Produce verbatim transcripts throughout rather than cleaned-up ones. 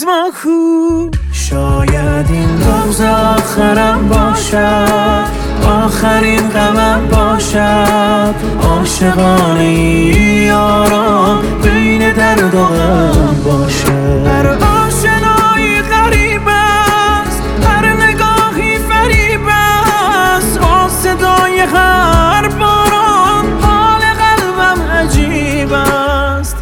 از ما کو. شاید این روز آخرم باشد، آخرین غمم باشد. عاشقانه یاران بین درد و غم باشد. هر آشنایی غریب است، هر نگاهی فریب است. با صدای هر باران حال قلبم عجیب است.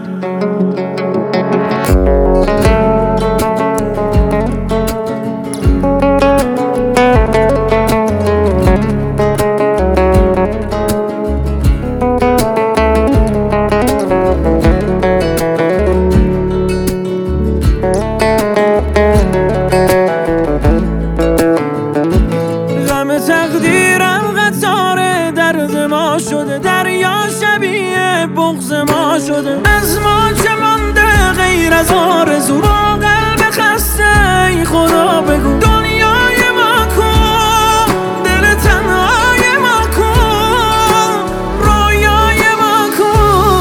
تقدیرم قطار درد ما شده، دریا شبیه بغض ما شده. از ما چه مانده غیر از آرزو؟ با قلب خسته ای خدا بگو دنیای ما کو، دل تنهای ما کو، رویای ما کو،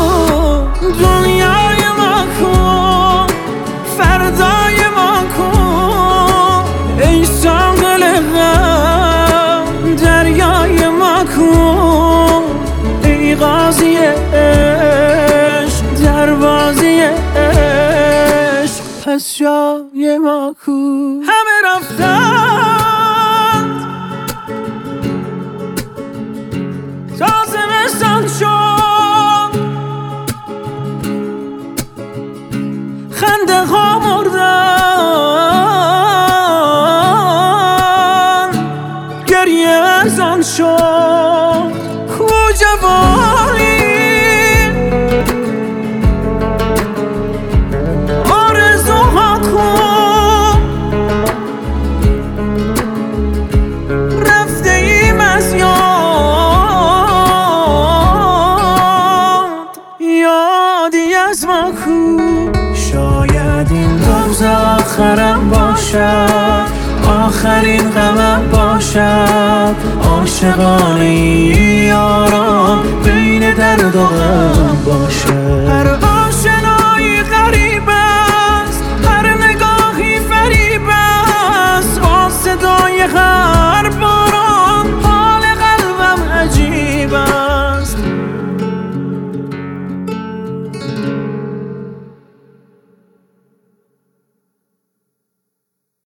دنیای ما کو، فردای ما کو. ای ساقل غم دریای ما کو، ای قاضی عشق دروازی عشق پس جای ما کو. همه رفتند تا زمستان شد، خنده ها مردن، گریه ارزان شد. کو جوانی آرزوها کو، رفته ایم از یاد، یادی از ما کو. شاید این روز آخرم باشد، آخرین غمم باشد. عاشقانه یاران بین درد و غم باشد.